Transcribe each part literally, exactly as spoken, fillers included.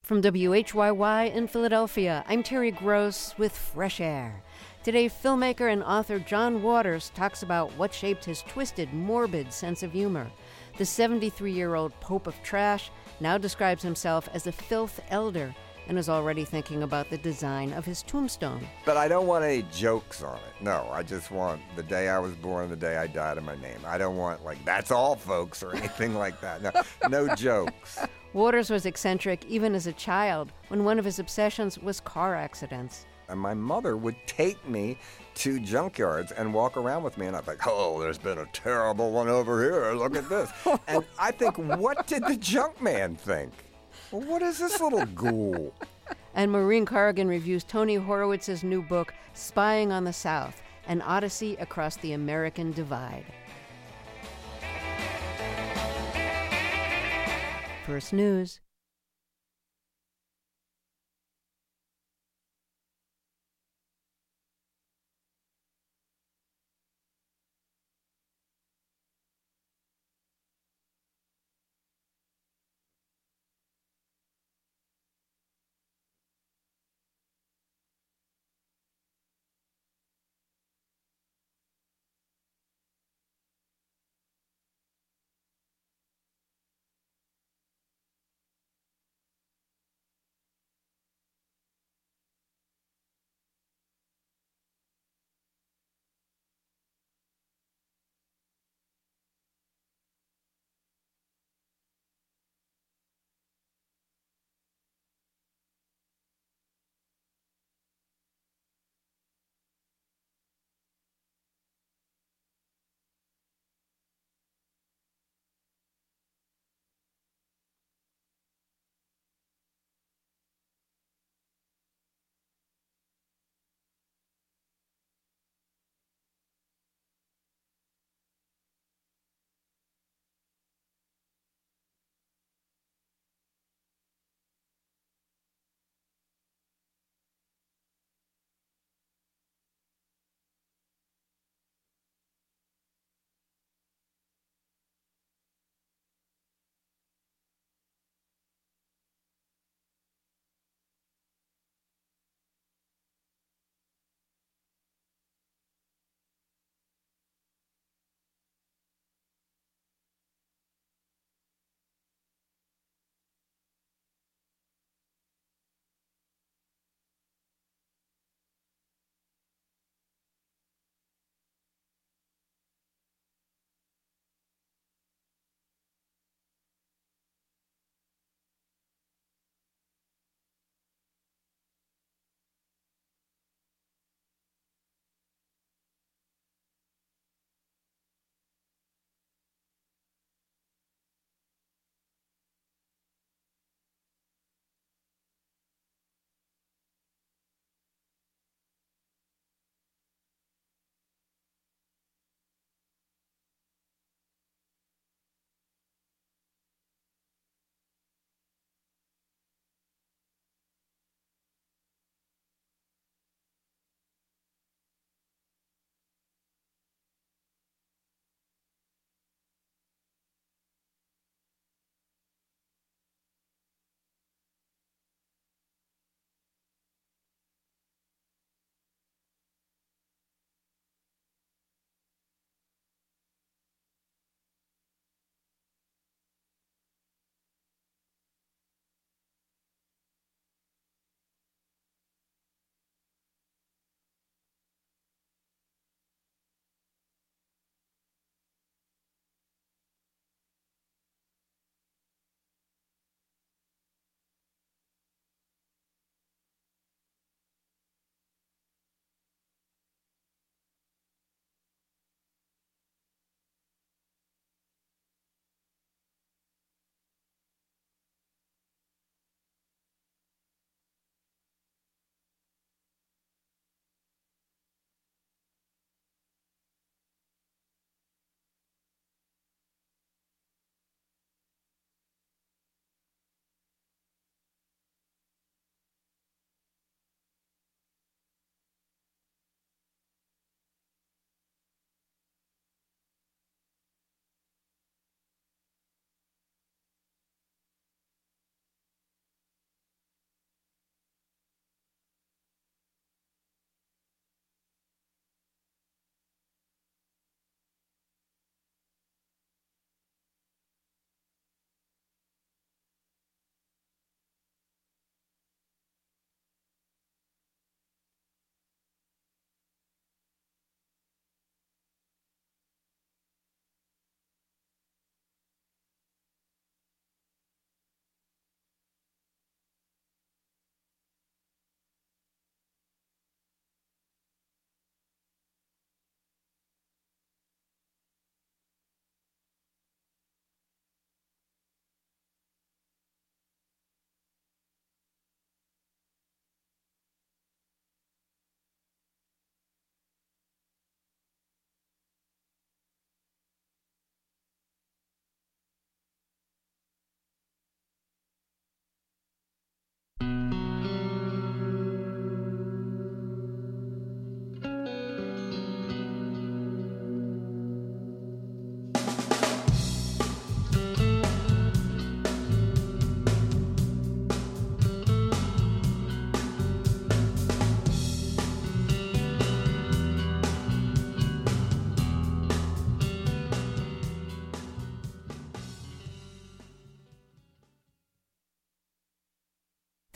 From W H Y Y in Philadelphia, I'm Terry Gross with Fresh Air. Today, filmmaker and author John Waters talks about what shaped his twisted, morbid sense of humor. The seventy-three-year-old Pope of Trash now describes himself as a filth elder and is already thinking about the design of his tombstone. But I don't want any jokes on it. No, I just want the day I was born, the day I died, and my name. I don't want, like, that's all, folks, or anything like that. No, no jokes. Waters was eccentric even as a child, when one of his obsessions was car accidents. And my mother would take me to junkyards and walk around with me, and I'd be like, oh, there's been a terrible one over here. Look at this. And I think, what did the junk man think? Well, what is this little ghoul? And Maureen Corrigan reviews Tony Horowitz's new book, Spying on the South, An Odyssey Across the American Divide. First News.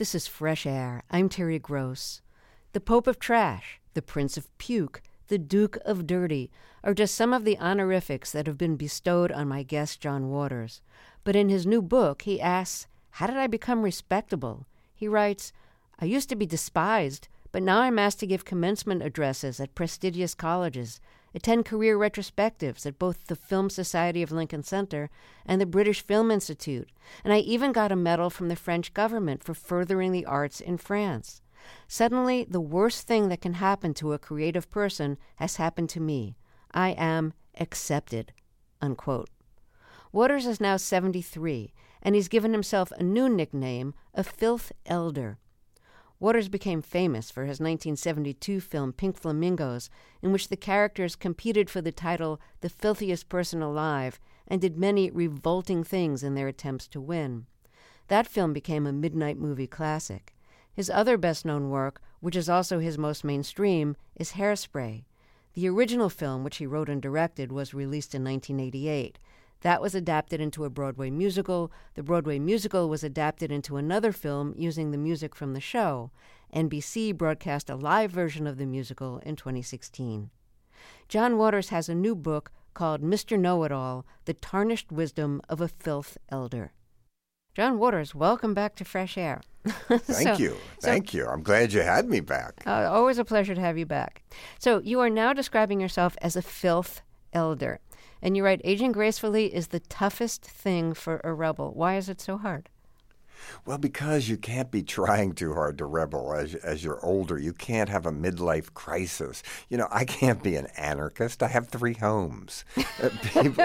This is Fresh Air. I'm Terry Gross. The Pope of Trash, the Prince of Puke, the Duke of Dirty are just some of the honorifics that have been bestowed on my guest, John Waters. But in his new book, he asks, how did I become respectable? He writes, I used to be despised, but now I'm asked to give commencement addresses at prestigious colleges, attend career retrospectives at both the Film Society of Lincoln Center and the British Film Institute, and I even got a medal from the French government for furthering the arts in France. Suddenly, the worst thing that can happen to a creative person has happened to me. I am accepted, unquote. Waters is now seventy-three, and he's given himself a new nickname, a filth elder. Waters became famous for his nineteen seventy-two film Pink Flamingos, in which the characters competed for the title The Filthiest Person Alive and did many revolting things in their attempts to win. That film became a midnight movie classic. His other best-known work, which is also his most mainstream, is Hairspray. The original film, which he wrote and directed, was released in nineteen eighty-eight. That was adapted into a Broadway musical. The Broadway musical was adapted into another film using the music from the show. N B C broadcast a live version of the musical in twenty sixteen. John Waters has a new book called Mister Know-It-All, The Tarnished Wisdom of a Filth Elder. John Waters, welcome back to Fresh Air. Thank so, you. Thank so, you. I'm glad you had me back. Uh, always a pleasure to have you back. So you are now describing yourself as a filth elder. And you write, aging gracefully is the toughest thing for a rebel. Why is it so hard? Well, because you can't be trying too hard to rebel as as you're older. You can't have a midlife crisis. You know, I can't be an anarchist. I have three homes. Uh, people,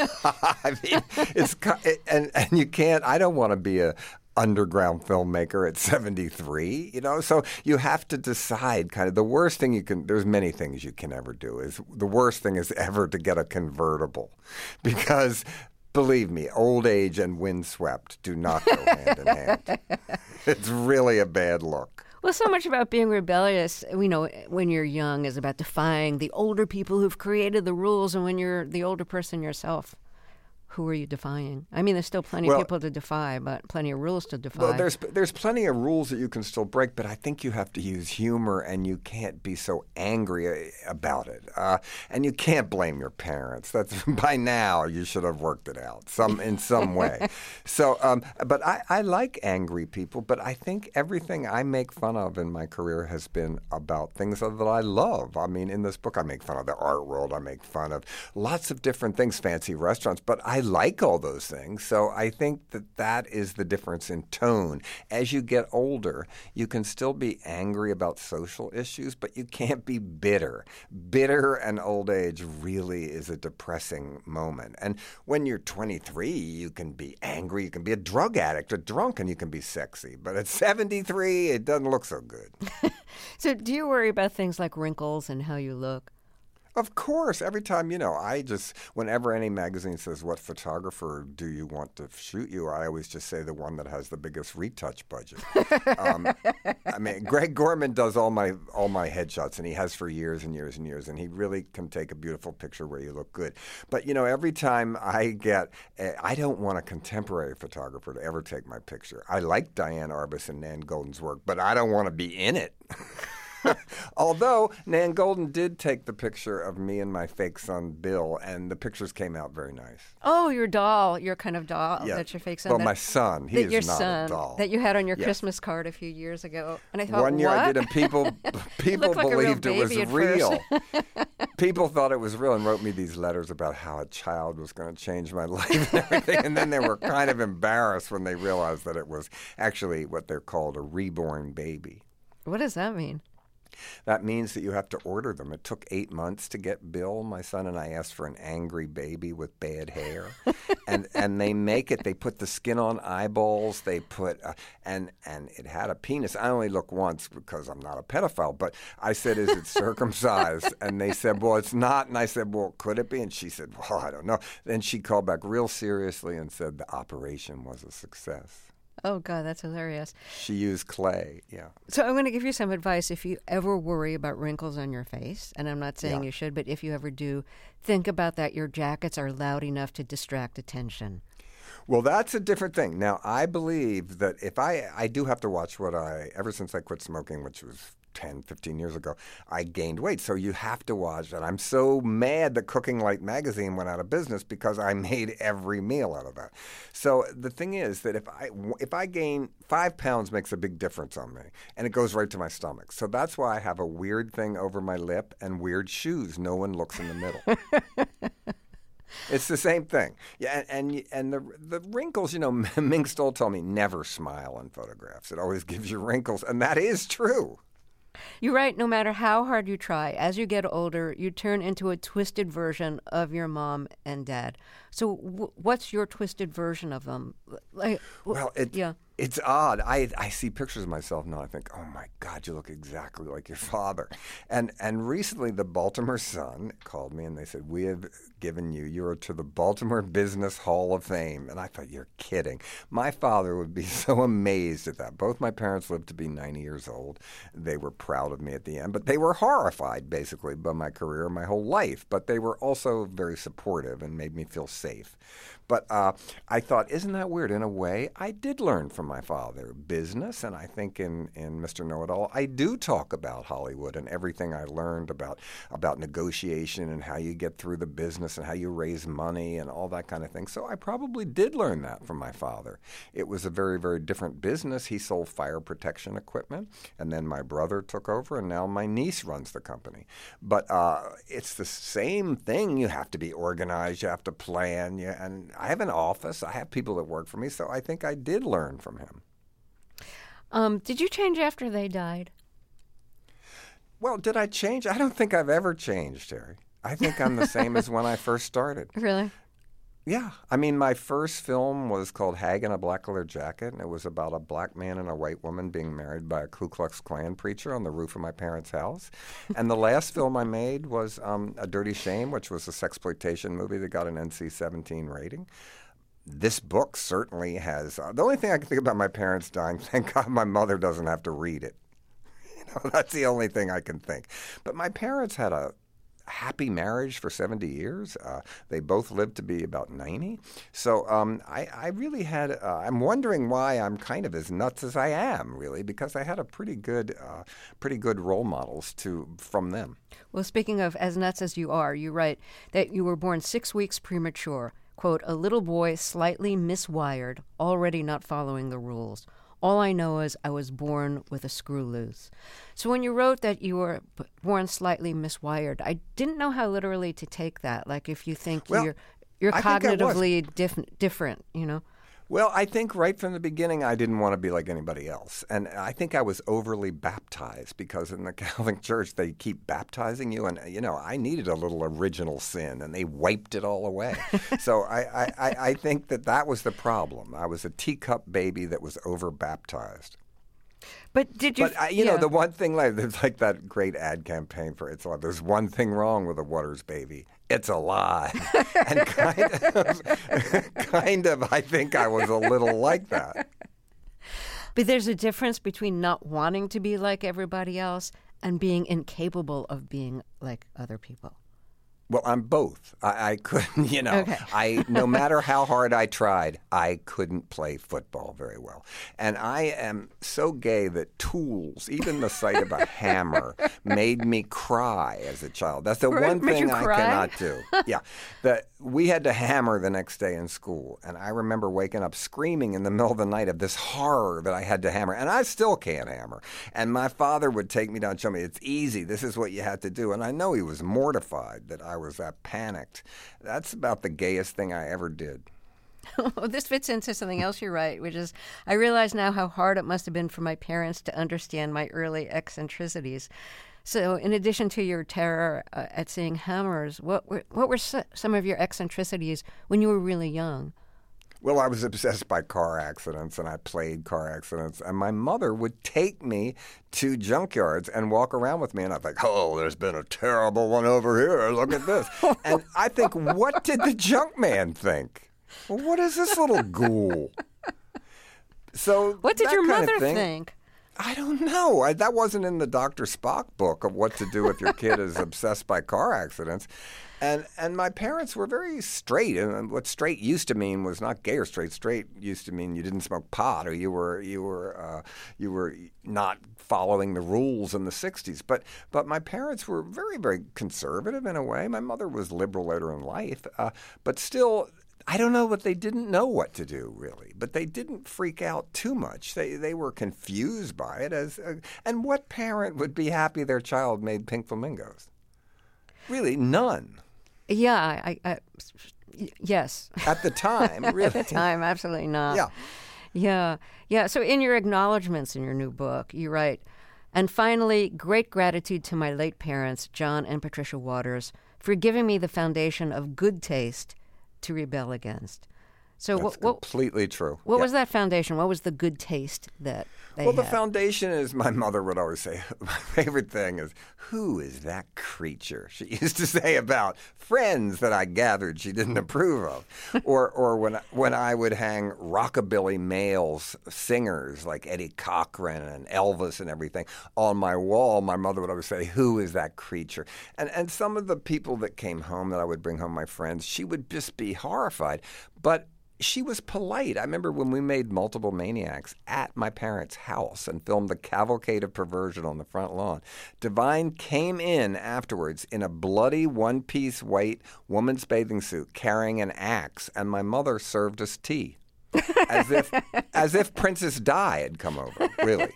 I mean, it's and and you can't. I don't want to be a underground filmmaker at seventy-three, you know, so you have to decide kind of the worst thing you can, there's many things you can ever do, is the worst thing is ever to get a convertible, because believe me, old age and windswept do not go hand in hand. It's really a bad look. Well, so much about being rebellious, we know, when you're young is about defying the older people who've created the rules, and when you're the older person yourself, who are you defying? I mean, there's still plenty well, of people to defy, but plenty of rules to defy. Well, there's there's plenty of rules that you can still break, but I think you have to use humor, and you can't be so angry about it. Uh, and you can't blame your parents. That's by now you should have worked it out some in some way. So, um, but I, I like angry people, but I think everything I make fun of in my career has been about things that I love. I mean, in this book, I make fun of the art world. I make fun of lots of different things, fancy restaurants, but I like all those things. So I think that that is the difference in tone. As you get older, you can still be angry about social issues, but you can't be bitter. Bitter and old age really is a depressing moment. And when you're twenty-three, you can be angry, you can be a drug addict, a drunk, and you can be sexy. But at seventy-three, it doesn't look so good. So do you worry about things like wrinkles and how you look? Of course. Every time, you know, I just, whenever any magazine says, what photographer do you want to shoot you, I always just say the one that has the biggest retouch budget. um, I mean, Greg Gorman does all my all my headshots, and he has for years and years and years, and he really can take a beautiful picture where you look good. But, you know, every time I get, uh, I don't want a contemporary photographer to ever take my picture. I like Diane Arbus and Nan Goldin's work, but I don't want to be in it. Although Nan Goldin did take the picture of me and my fake son Bill, and the pictures came out very nice. Oh, your doll, your kind of doll, yeah. that's your fake son. Well, that, my son, he that is your not son, a doll. That you had on your yes. Christmas card a few years ago. And I thought, One year what? I did, and people people like believed a real it was real. People thought it was real and wrote me these letters about how a child was going to change my life and everything. And then they were kind of embarrassed when they realized that it was actually what they're called a reborn baby. What does that mean? That means that you have to order them. It took eight months to get Bill, my son, and I asked for an angry baby with bad hair. and and they make it. They put the skin on eyeballs. They put, uh, and and it had a penis. I only looked once because I'm not a pedophile, but I said, is it circumcised? And they said, well, it's not. And I said, well, could it be? And she said, well, I don't know. Then she called back real seriously and said the operation was a success. Oh, God, that's hilarious. She used clay, yeah. So I'm going to give you some advice. If you ever worry about wrinkles on your face, and I'm not saying yeah. you should, but if you ever do, think about that. Your jackets are loud enough to distract attention. Well, that's a different thing. Now, I believe that if I, I do have to watch what I, ever since I quit smoking, which was ten, fifteen years ago, I gained weight. So you have to watch that. I'm so mad that Cooking Light magazine went out of business because I made every meal out of that. So the thing is that if I, if I gain five pounds makes a big difference on me, and it goes right to my stomach. So that's why I have a weird thing over my lip and weird shoes. No one looks in the middle. It's the same thing. Yeah, and and, and the the wrinkles, you know, Ming Stoll told me never smile in photographs. It always gives you wrinkles, and that is true. You're right. No matter how hard you try, as you get older, you turn into a twisted version of your mom and dad. So w- what's your twisted version of them? Like, well, it, yeah. It's odd. I I see pictures of myself now. I think, oh my God, you look exactly like your father. And and recently, the Baltimore Sun called me and they said, we have given you, you're to the Baltimore Business Hall of Fame. And I thought, you're kidding. My father would be so amazed at that. Both my parents lived to be ninety years old. They were proud of me at the end, but they were horrified basically by my career, my whole life. But they were also very supportive and made me feel safe. But uh, I thought, isn't that weird? In a way, I did learn from my father business, and I think in, in Mister Know-It-All, I do talk about Hollywood and everything I learned about about negotiation and how you get through the business and how you raise money and all that kind of thing. So I probably did learn that from my father. It was a very, very different business. He sold fire protection equipment, and then my brother took over, and now my niece runs the company. But uh, it's the same thing. You have to be organized. You have to plan. You, and I have an office. I have people that work for me, so I think I did learn from him. Um, did you change after they died? Well, did I change? I don't think I've ever changed, Terry. I think I'm the same as when I first started. Really? Yeah. I mean, my first film was called Hag in a Black Leather Jacket, and it was about a black man and a white woman being married by a Ku Klux Klan preacher on the roof of my parents' house. And the last film I made was um, A Dirty Shame, which was a sexploitation movie that got an N C seventeen rating. This book certainly has uh, – the only thing I can think about my parents dying, thank God my mother doesn't have to read it. You know, that's the only thing I can think. But my parents had a – happy marriage for seventy years. Uh, they both lived to be about ninety. So um, I, I really had, uh, I'm wondering why I'm kind of as nuts as I am, really, because I had a pretty good, uh, pretty good role models to from them. Well, speaking of as nuts as you are, you write that you were born six weeks premature. Quote, a little boy slightly miswired, already not following the rules. All I know is I was born with a screw loose. So when you wrote that you were b- born slightly miswired, I didn't know how literally to take that. Like if you think well, you're you're I cognitively diff- different, you know? Well, I think right from the beginning I didn't want to be like anybody else. And I think I was overly baptized because in the Catholic Church they keep baptizing you. And, you know, I needed a little original sin and they wiped it all away. So I, I, I think that that was the problem. I was a teacup baby that was over baptized. But did you? But I, you yeah. know, the one thing like there's like that great ad campaign for It's Alive. There's one thing wrong with a Waters baby. It's alive. And kind of, kind of, I think I was a little like that. But there's a difference between not wanting to be like everybody else and being incapable of being like other people. Well, I'm both. I, I couldn't, you know, Okay. I no matter how hard I tried, I couldn't play football very well. And I am so gay that tools, even the sight of a hammer, made me cry as a child. That's the one Made thing you I cry? cannot do. Yeah. The, we had to hammer the next day in school. And I remember waking up screaming in the middle of the night of this horror that I had to hammer. And I still can't hammer. And my father would take me down and show me, it's easy. This is what you had to do. And I know he was mortified that I was that panicked. That's about the gayest thing I ever did. This fits into something else you write, which is, I realize now how hard it must have been for my parents to understand my early eccentricities. So in addition to your terror uh, at seeing hammers, what were, what were so, some of your eccentricities when you were really young? Well, I was obsessed by car accidents, and I played car accidents. And my mother would take me to junkyards and walk around with me. And I'd think, oh, there's been a terrible one over here. Look at this. And I think, what did the junk man think? Well, what is this little ghoul? So What did that your kind of mother thing, think? I don't know. I, that wasn't in the Doctor Spock book of what to do if your kid is obsessed by car accidents. And and my parents were very straight. And what straight used to mean was not gay or straight. Straight used to mean you didn't smoke pot or you were you were uh, you were not following the rules in the sixties. But but my parents were very, very conservative in a way. My mother was liberal later in life. Uh, but still, I don't know, but they didn't know what to do, really. But they didn't freak out too much. They they were confused by it. As uh, And what parent would be happy their child made pink flamingos? Really, none. Yeah, I, I, I yes. At the time, really. At the time, absolutely not. Yeah. Yeah. Yeah. So in your acknowledgments in your new book, you write, and finally, great gratitude to my late parents, John and Patricia Waters, for giving me the foundation of good taste to rebel against. So That's what, what, completely true. What yeah. was that foundation? What was the good taste that they Well, the had? foundation is, my mother would always say, my favorite thing is, who is that creature? She used to say about friends that I gathered she didn't approve of. or or when, when I would hang rockabilly males, singers like Eddie Cochran and Elvis and everything on my wall, my mother would always say, who is that creature? And, and some of the people that came home that I would bring home, my friends, she would just be horrified. But she was polite. I remember when we made Multiple Maniacs at my parents' house and filmed the Cavalcade of Perversion on the front lawn. Divine came in afterwards in a bloody one-piece white woman's bathing suit carrying an axe, and my mother served us tea. As if as if Princess Di had come over, really.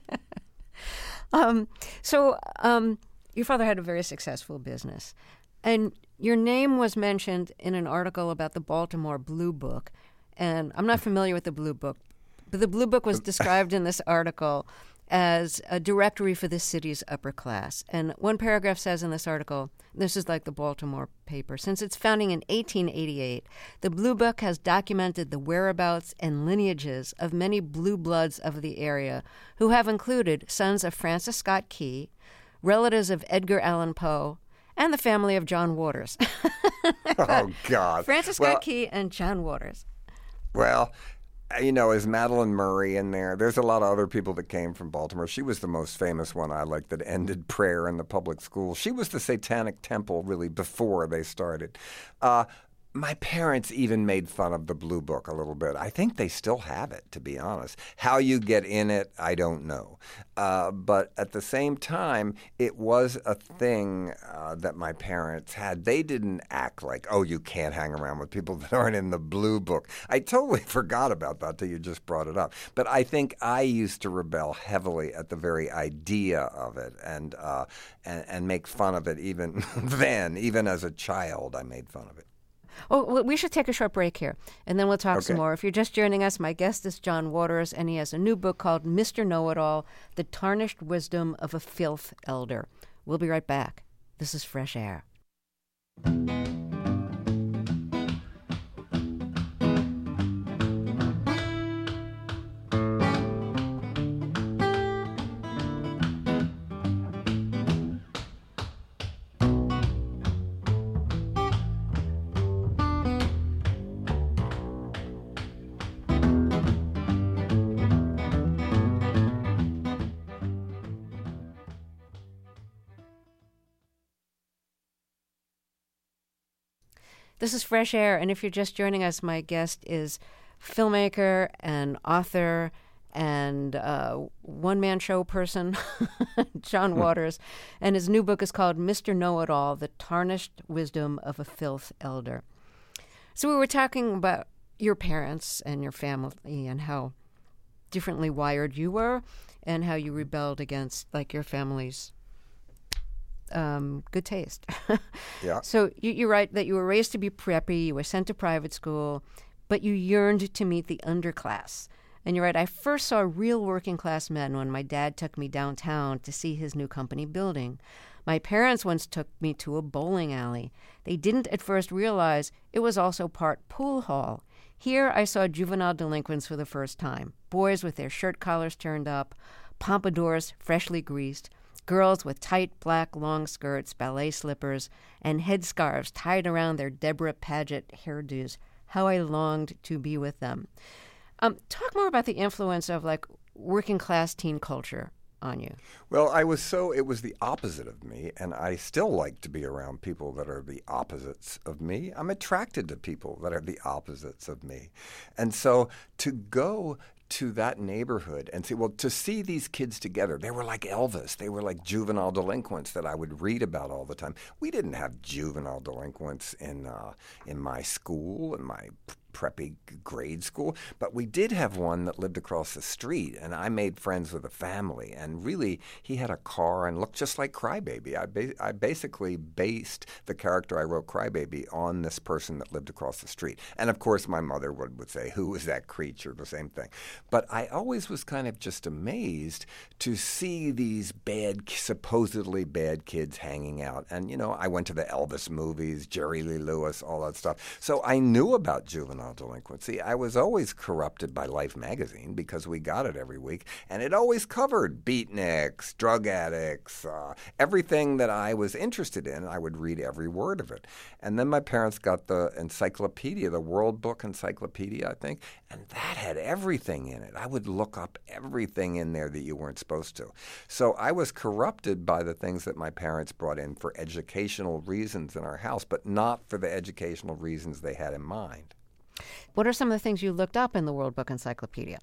Um, so um, your father had a very successful business. And your name was mentioned in an article about the Baltimore Blue Book. And I'm not familiar with the Blue Book, but the Blue Book was described in this article as a directory for the city's upper class. And one paragraph says in this article, this is like the Baltimore paper, since its founding in eighteen eighty-eight, the Blue Book has documented the whereabouts and lineages of many blue bloods of the area who have included sons of Francis Scott Key, relatives of Edgar Allan Poe, and the family of John Waters. Oh, God. Francis well, Scott Key and John Waters. Well, you know, is Madeline Murray in there? There's a lot of other people that came from Baltimore. She was the most famous one I like that ended prayer in the public schools. She was the Satanic Temple, really, before they started. Uh, My parents even made fun of the Blue Book a little bit. I think they still have it, to be honest. How you get in it, I don't know. Uh, but at the same time, it was a thing uh, that my parents had. They didn't act like, oh, you can't hang around with people that aren't in the Blue Book. I totally forgot about that till you just brought it up. But I think I used to rebel heavily at the very idea of it and uh, and, and make fun of it even then. Even as a child, I made fun of it. Oh, well, we should take a short break here, and then we'll talk Okay. some more. If you're just joining us, my guest is John Waters, and he has a new book called Mister Know-It-All, The Tarnished Wisdom of a Filth Elder. We'll be right back. This is Fresh Air. This is Fresh Air, and if you're just joining us, my guest is filmmaker and author and uh, one-man show person, John Waters, and his new book is called Mister Know-It-All, The Tarnished Wisdom of a Filth Elder. So we were talking about your parents and your family and how differently wired you were and how you rebelled against, like, your family's Um, good taste. Yeah. So you, you write that you were raised to be preppy, you were sent to private school, but you yearned to meet the underclass. And you write, I first saw real working class men when my dad took me downtown to see his new company building. My parents once took me to a bowling alley. They didn't at first realize it was also part pool hall. Here I saw juvenile delinquents for the first time, boys with their shirt collars turned up, pompadours freshly greased, girls with tight black long skirts, ballet slippers, and headscarves tied around their Deborah Paget hairdos. How I longed to be with them. Um, talk more about the influence of, like, working class teen culture on you? Well, I was so, it was the opposite of me, and I still like to be around people that are the opposites of me. I'm attracted to people that are the opposites of me. And so to go to that neighborhood and see, well, to see these kids together, they were like Elvis. They were like juvenile delinquents that I would read about all the time. We didn't have juvenile delinquents in uh, in my school, in my preppy grade school, but we did have one that lived across the street, and I made friends with a family, and really he had a car and looked just like Crybaby. I, ba- I basically based the character I wrote, Crybaby, on this person that lived across the street. And of course my mother would, would say, who was that creature, the same thing. But I always was kind of just amazed to see these bad, supposedly bad kids hanging out. And, you know, I went to the Elvis movies, Jerry Lee Lewis, all that stuff. So I knew about juvenile delinquency. I was always corrupted by Life magazine because we got it every week, and it always covered beatniks, drug addicts, uh, everything that I was interested in. I would read every word of it. And then my parents got the encyclopedia, the World Book Encyclopedia, I think, and that had everything in it. I would look up everything in there that you weren't supposed to. So I was corrupted by the things that my parents brought in for educational reasons in our house, but not for the educational reasons they had in mind. What are some of the things you looked up in the World Book Encyclopedia?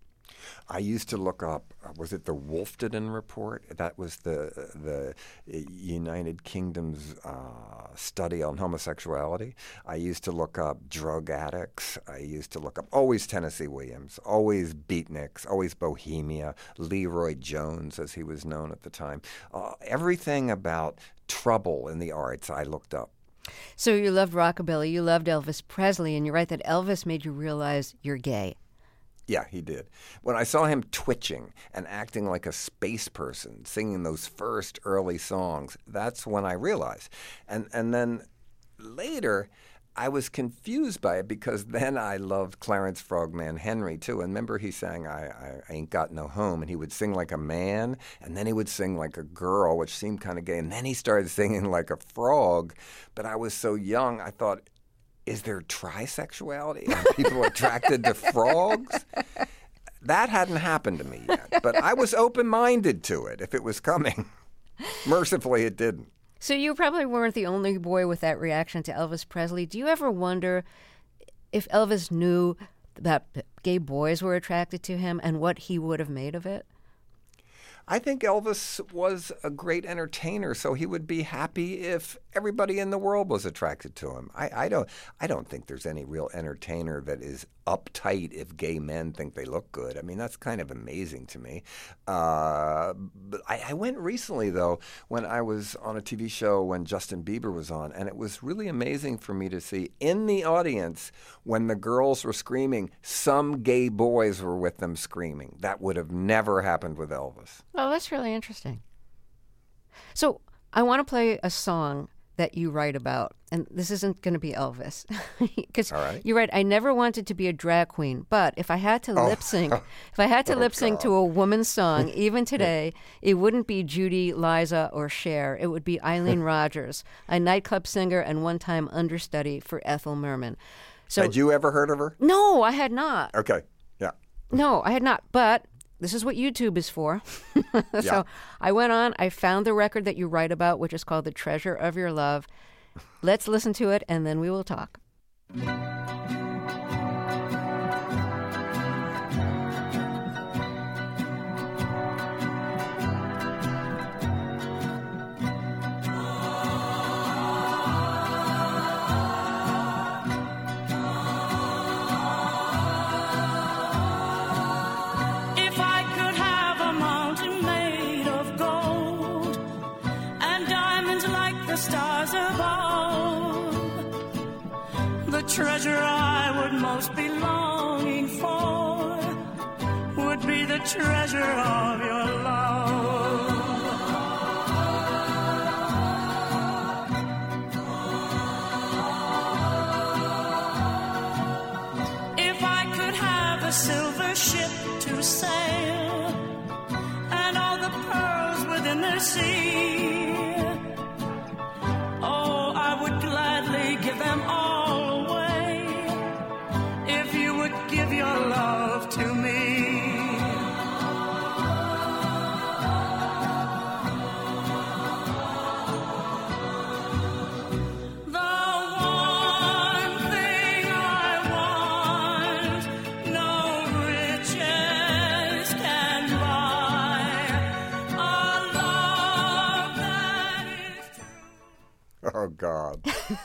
I used to look up, was it the Wolfenden Report? That was the the United Kingdom's uh, study on homosexuality. I used to look up drug addicts. I used to look up always Tennessee Williams, always beatniks, always Bohemia, Leroy Jones, as he was known at the time. Uh, everything about trouble in the arts I looked up. So you loved rockabilly, you loved Elvis Presley, and you're right that Elvis made you realize you're gay. Yeah, he did. When I saw him twitching and acting like a space person, singing those first early songs, that's when I realized. And and then later, I was confused by it because then I loved Clarence Frogman Henry, too. And remember he sang I, I, I Ain't Got No Home, and he would sing like a man, and then he would sing like a girl, which seemed kind of gay. And then he started singing like a frog. But I was so young, I thought, is there trisexuality? Are people attracted to frogs? That hadn't happened to me yet. But I was open-minded to it if it was coming. Mercifully, it didn't. So you probably weren't the only boy with that reaction to Elvis Presley. Do you ever wonder if Elvis knew that gay boys were attracted to him and what he would have made of it? I think Elvis was a great entertainer, so he would be happy if everybody in the world was attracted to him. I, I don't I don't think there's any real entertainer that is uptight if gay men think they look good. I mean, that's kind of amazing to me. Uh, but I, I went recently, though, when I was on a T V show when Justin Bieber was on, and it was really amazing for me to see in the audience when the girls were screaming, some gay boys were with them screaming. That would have never happened with Elvis. Oh, that's really interesting. So I want to play a song that you write about, and this isn't going to be Elvis, because right. You write, I never wanted to be a drag queen, but if I had to oh. lip sync, if I had to oh, lip sync God. to a woman's song, even today, it wouldn't be Judy, Liza, or Cher. It would be Eileen Rogers, a nightclub singer and one-time understudy for Ethel Merman. So, had you ever heard of her? No, I had not. Okay, yeah. No, I had not, but this is what YouTube is for. so yeah. I went on, I found the record that you write about, which is called The Treasure of Your Love. Let's listen to it, and then we will talk. Treasure I would most be longing for would be the treasure of your love. If I could have a silver ship to sail and all the pearls within the sea, oh, I would gladly give them all. Give your love to me. Oh, God.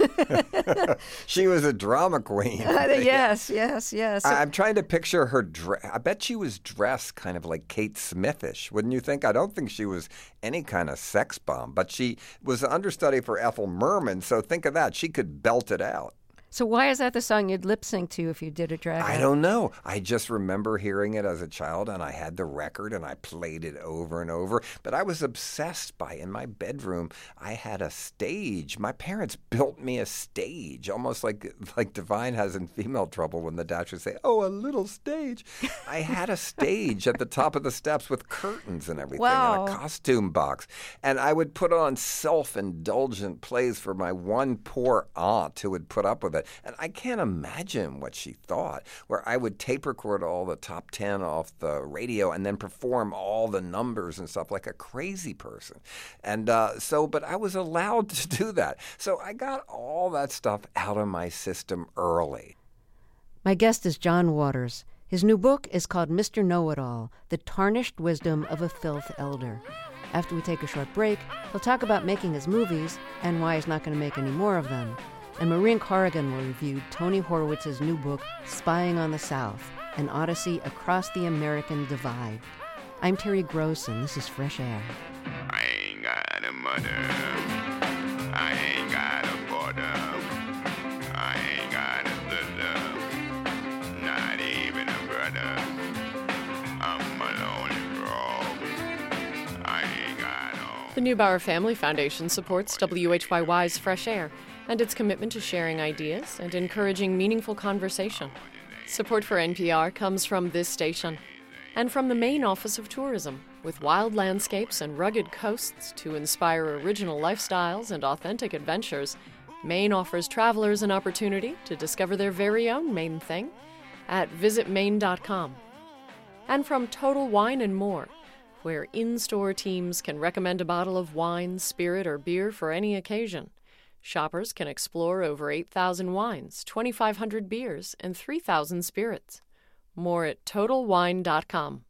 She was a drama queen. Uh, yes, yes, yes. I- I'm trying to picture her dress. I bet she was dressed kind of like Kate Smithish, wouldn't you think? I don't think she was any kind of sex bomb, but she was an understudy for Ethel Merman, so think of that. She could belt it out. So why is that the song you'd lip sync to if you did a drag? I don't know. I just remember hearing it as a child, and I had the record, and I played it over and over. But I was obsessed by it. In my bedroom, I had a stage. My parents built me a stage, almost like like Divine has in Female Trouble when the Dashers say, "Oh, a little stage." I had a stage at the top of the steps with curtains and everything, Wow. and a costume box. And I would put on self-indulgent plays for my one poor aunt who would put up with it. And I can't imagine what she thought, where I would tape record all the top ten off the radio and then perform all the numbers and stuff like a crazy person. And uh, so, but I was allowed to do that. So I got all that stuff out of my system early. My guest is John Waters. His new book is called Mister Know-It-All, The Tarnished Wisdom of a Filth Elder. After we take a short break, he'll talk about making his movies and why he's not going to make any more of them. And Maureen Corrigan will review Tony Horowitz's new book, Spying on the South, An Odyssey Across the American Divide. I'm Terry Gross, and this is Fresh Air. I ain't got a mother. I ain't got a border. I ain't got a sister. Not even a brother. I'm a lonely frog. I ain't got no... The Neubauer Family Foundation supports W H Y Y's Fresh Air and its commitment to sharing ideas and encouraging meaningful conversation. Support for N P R comes from this station and from the Maine Office of Tourism, with wild landscapes and rugged coasts to inspire original lifestyles and authentic adventures. Maine offers travelers an opportunity to discover their very own Maine thing at visit maine dot com. And from Total Wine and More, where in-store teams can recommend a bottle of wine, spirit, or beer for any occasion. Shoppers can explore over eight thousand wines, twenty-five hundred beers, and three thousand spirits. More at total wine dot com.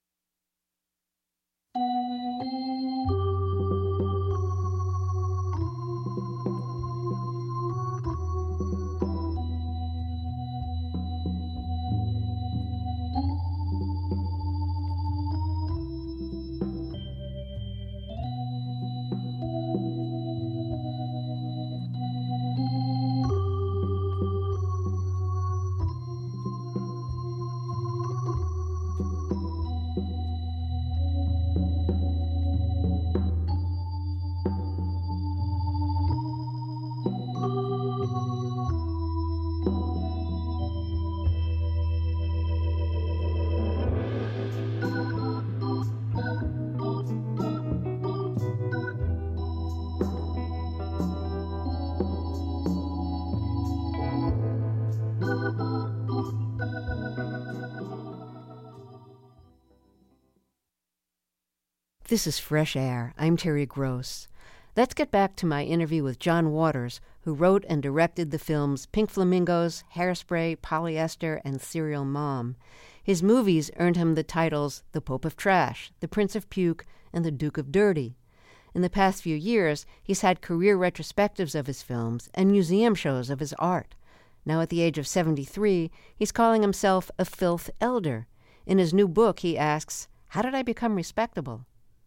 This is Fresh Air. I'm Terry Gross. Let's get back to my interview with John Waters, who wrote and directed the films Pink Flamingos, Hairspray, Polyester, and Serial Mom. His movies earned him the titles The Pope of Trash, The Prince of Puke, and The Duke of Dirty. In the past few years, he's had career retrospectives of his films and museum shows of his art. Now at the age of seventy-three, he's calling himself a filth elder. In his new book, he asks, "How did I become respectable?"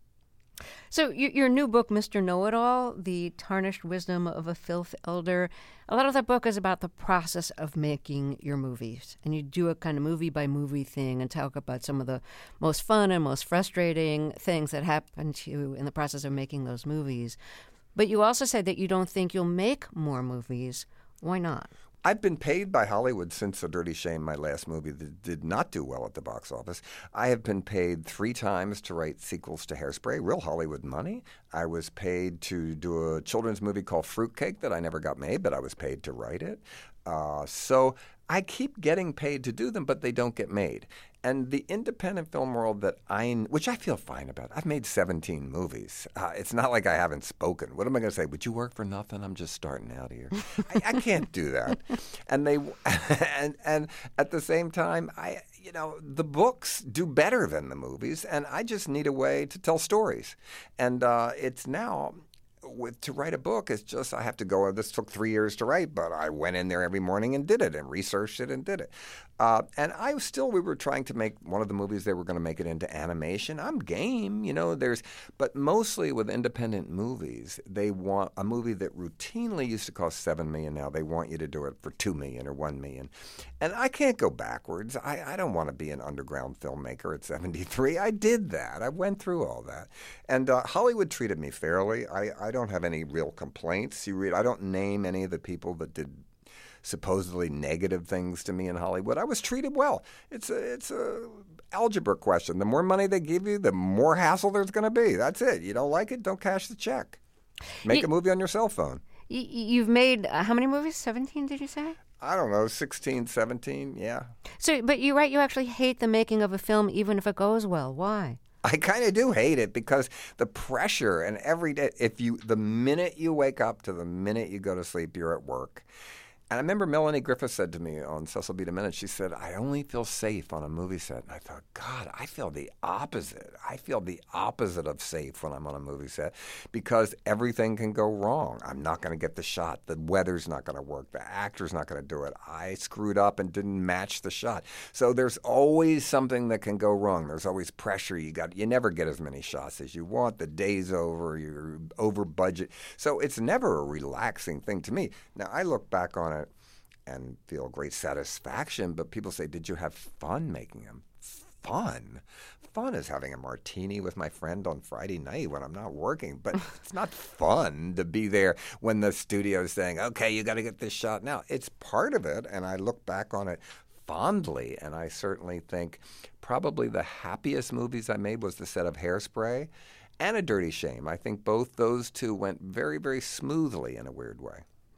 So your, your new book, Mister Know-It-All, The Tarnished Wisdom of a Filth Elder, a lot of that book is about the process of making your movies. And you do a kind of movie-by-movie thing and talk about some of the most fun and most frustrating things that happen to you in the process of making those movies. But you also said that you don't think you'll make more movies. Why not? I've been paid by Hollywood since A Dirty Shame, my last movie that did not do well at the box office. I have been paid three times to write sequels to Hairspray, real Hollywood money. I was paid to do a children's movie called Fruitcake that I never got made, but I was paid to write it. Uh, so I keep getting paid to do them, but they don't get made. And the independent film world that I, which I feel fine about, I've made seventeen movies. Uh, it's not like I haven't spoken. What am I going to say? Would you work for nothing? I'm just starting out here. I, I can't do that. And they, and and at the same time, I, you know, the books do better than the movies, and I just need a way to tell stories. And uh, it's now. with to write a book, it's just I have to go. This took three years to write, but I went in there every morning and did it and researched it and did it. Uh, and I was still, we were trying to make one of the movies, they were going to make it into animation. I'm game, you know, there's, but mostly with independent movies, they want a movie that routinely used to cost seven million dollars. Now they want you to do it for two million dollars or one million dollars. And I can't go backwards. I, I don't want to be an underground filmmaker at seventy-three. I did that. I went through all that. And uh, Hollywood treated me fairly. I, I don't have any real complaints. You read, I don't name any of the people that did supposedly negative things to me in Hollywood. I was treated well. It's a it's a algebra question. The more money they give you, the more hassle there's going to be. That's it. You don't like it, don't cash the check. Make you, a movie on your cell phone. Y- you've made uh, how many movies? seventeen, did you say? I don't know, sixteen, seventeen, yeah. So, but you're right, you actually hate the making of a film even if it goes well. Why? I kind of do hate it because the pressure and every day, if you, the minute you wake up to the minute you go to sleep, you're at work. And I remember Melanie Griffith said to me on Cecil B. DeMille, she said, I only feel safe on a movie set. And I thought, God, I feel the opposite. I feel the opposite of safe when I'm on a movie set because everything can go wrong. I'm not going to get the shot. The weather's not going to work. The actor's not going to do it. I screwed up and didn't match the shot. So there's always something that can go wrong. There's always pressure. You got, you never get as many shots as you want. The day's over. You're over budget. So it's never a relaxing thing to me. Now, I look back on it and feel great satisfaction, but people say, did you have fun making them? Fun? Fun is having a martini with my friend on Friday night when I'm not working, but it's not fun to be there when the studio is saying, okay, you got to get this shot now. It's part of it, and I look back on it fondly, and I certainly think probably the happiest movies I made was the set of Hairspray and A Dirty Shame. I think both those two went very, very smoothly in a weird way.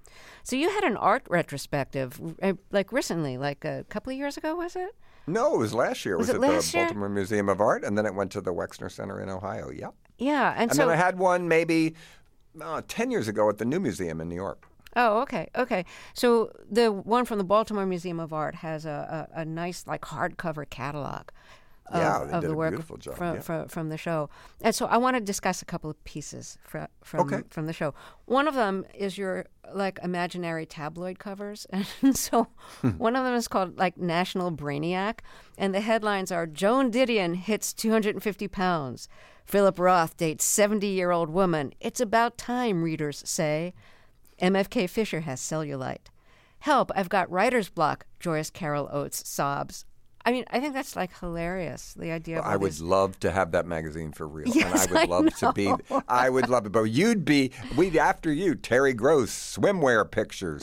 So you had an art retrospective, uh, like recently, like a couple of years ago, was it? No, it was last year. Was it it was last at the year? Baltimore Museum of Art, and then it went to the Wexner Center in Ohio. Yep. Yeah, and, And so then I had one maybe uh, ten years ago at the New Museum in New York. oh, okay, okay. So the one from the Baltimore Museum of Art has a, a, a nice, like, hardcover catalog. Of, Yeah, they of did the a work beautiful job, from, yeah. from from the show, and so I want to discuss a couple of pieces fra- from Okay. from the show. One of them is your like imaginary tabloid covers, and so one of them is called like National Brainiac, and the headlines are Joan Didion hits two hundred fifty pounds, Philip Roth dates seventy-year-old woman. It's about time, readers say. M F K Fisher has cellulite. Help! I've got writer's block. Joyce Carol Oates sobs. I mean, I think that's like hilarious. The idea of all I would these- love to have that magazine for real, Yes, and I would I love to be. I would love it, but you'd be we'd after you, Terry Gross, swimwear pictures.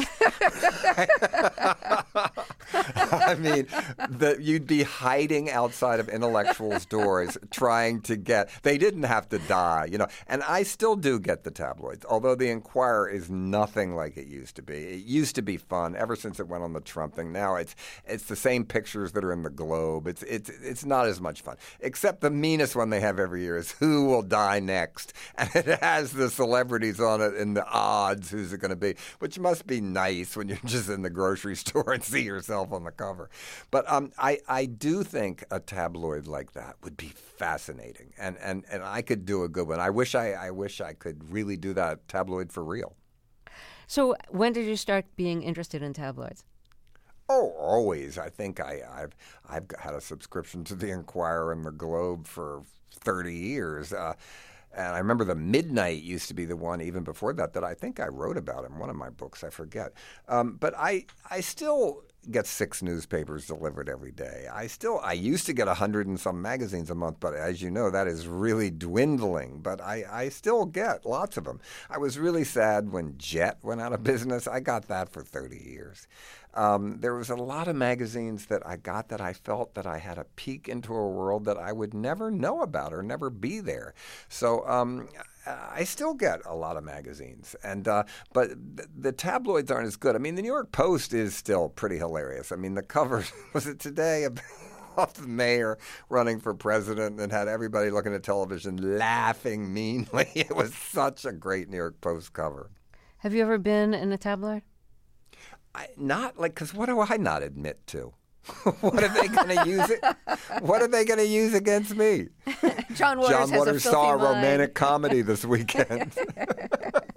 I mean, the, you'd be hiding outside of intellectuals' doors, trying to get. They didn't have to die, you know. And I still do get the tabloids, although the Enquirer is nothing like it used to be. It used to be fun ever since it went on the Trump thing. Now it's it's the same pictures that are in the Globe. It's it's it's not as much fun. Except the meanest one they have every year is Who Will Die Next, and it has the celebrities on it and the odds who's it going to be, which must be nice when you're just in the grocery store and see yourself on the cover. But um, I I do think a tabloid like that would be fascinating, and and and I could do a good one. I wish I I wish I could really do that tabloid for real. So when did you start being interested in tabloids? Oh, always. I think I, I've I've had a subscription to the Enquirer and the Globe for thirty years. Uh, and I remember the Midnight used to be the one even before that that I think I wrote about in one of my books. I forget. Um, but I I still get six newspapers delivered every day. I still I used to get a hundred and some magazines a month, but as you know, that is really dwindling. But I, I still get lots of them. I was really sad when Jet went out of business. I got that for thirty years. Um, there was a lot of magazines that I got that I felt that I had a peek into a world that I would never know about or never be there. So um, I still get a lot of magazines, and uh, but th- the tabloids aren't as good. I mean, the New York Post is still pretty hilarious. I mean, the cover, was it today, of the mayor running for president and had everybody looking at television laughing meanly. It was such a great New York Post cover. Have you ever been in a tabloid? I, not like, because what do I not admit to? What are they going to use it? What are they going to use against me? John Waters, John has Waters a saw a filthy mind. romantic comedy this weekend.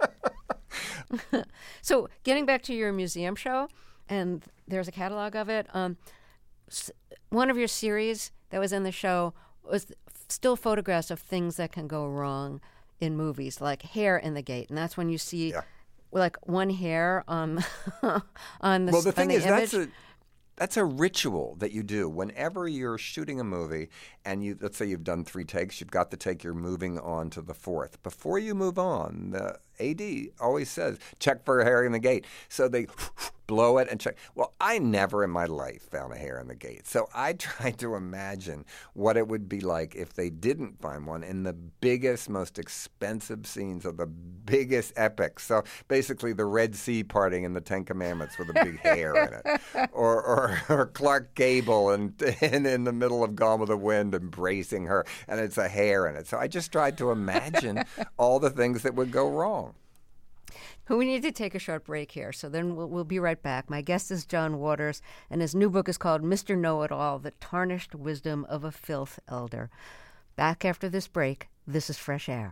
So getting back to your museum show, and there's a catalog of it. Um, s- one of your series that was in the show was still photographs of things that can go wrong in movies, like hair in the gate, and that's when you see Yeah. like one hair on on the Well, the on thing the is, image. that's a that's a ritual that you do whenever you're shooting a movie, and you let's say you've done three takes, you've got the take, you're moving on to the fourth. Before you move on, the A D always says, "Check for a hair in the gate." So they blow it and check. Well, I never in my life found a hair in the gate, so I tried to imagine what it would be like if they didn't find one in the biggest, most expensive scenes of the biggest epics. So basically, the Red Sea parting in the Ten Commandments with a big hair in it, or or, or Clark Gable and, and in the middle of Gone with the Wind embracing her, and it's a hair in it. So I just tried to imagine all the things that would go wrong. We need to take a short break here, so then we'll, we'll be right back. My guest is John Waters, and his new book is called Mister Know-It-All, The Tarnished Wisdom of a Filth Elder. Back after this break, this is Fresh Air.